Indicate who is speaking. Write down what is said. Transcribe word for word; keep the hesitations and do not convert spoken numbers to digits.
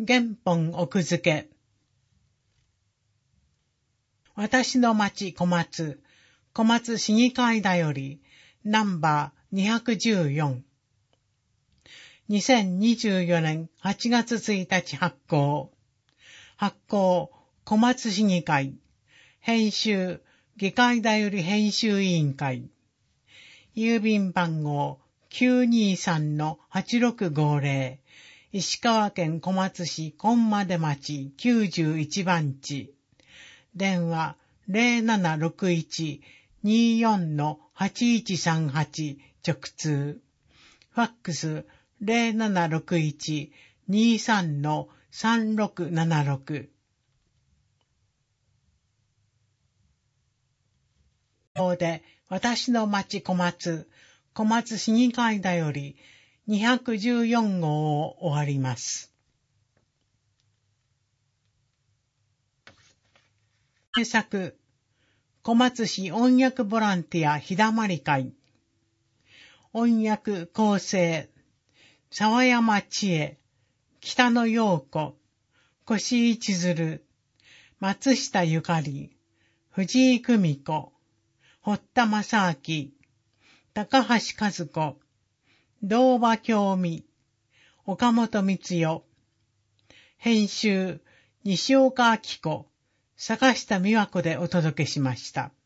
Speaker 1: 原本奥付け。私の町小松、小松市議会だより、ナンバーにひゃくじゅうよん。にせんにじゅうよねんはちがつついたち発行。発行、小松市議会。編集、議会だより編集委員会。郵便番号 きゅうにさんのはちろくごぜろ。石川県小松市本丸町きゅうじゅういちばんち。電話 ゼロななろくいち にーよんのはちいちさんはち 直通。ファックス ゼロななろくいち にーさんのさんろくななろく。ここで私の町小松、小松市議会だよりにひゃくじゅうよんごうを終わります。制作、小松市音楽ボランティアひだまり会。音楽構成、沢山千恵、北野陽子、越井千鶴、松下ゆかり、藤井久美子、堀田正明、高橋和子、堂場京美、岡本光代、編集、西岡明子、坂下美和子でお届けしました。